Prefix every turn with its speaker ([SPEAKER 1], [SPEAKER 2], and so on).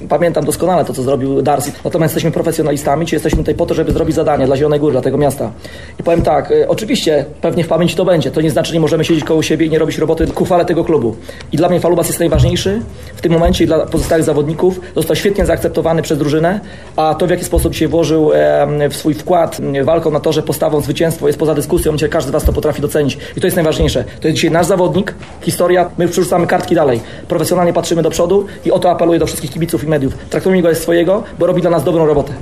[SPEAKER 1] pamiętam doskonale to, co zrobił Darcy. Natomiast jesteśmy profesjonalistami, czy jesteśmy tutaj po to, żeby zrobić zadanie dla Zielonej Góry, dla tego miasta. I powiem tak, oczywiście pewnie w pamięci to będzie. To nie znaczy, że nie możemy siedzieć koło siebie i nie robić roboty ku chwale tego klubu. I dla mnie Falubas jest najważniejszy w tym momencie i dla pozostałych zawodników. Został świetnie zaakceptowany przez drużynę, a to, w jaki sposób się włożył w swój wkład walką na torze, postawą, zwycięstwo jest poza dyskusją. Dzisiaj każdy z was to potrafi docenić. I to jest najważniejsze. To jest dzisiaj nasz zawodnik, historia. My przerzucamy kartki dalej. Profesjonalnie patrzymy do przodu i o to apeluję do wszystkich kibiców i mediów. Traktujmy go jak swojego, bo robi dla nas dobrą robotę.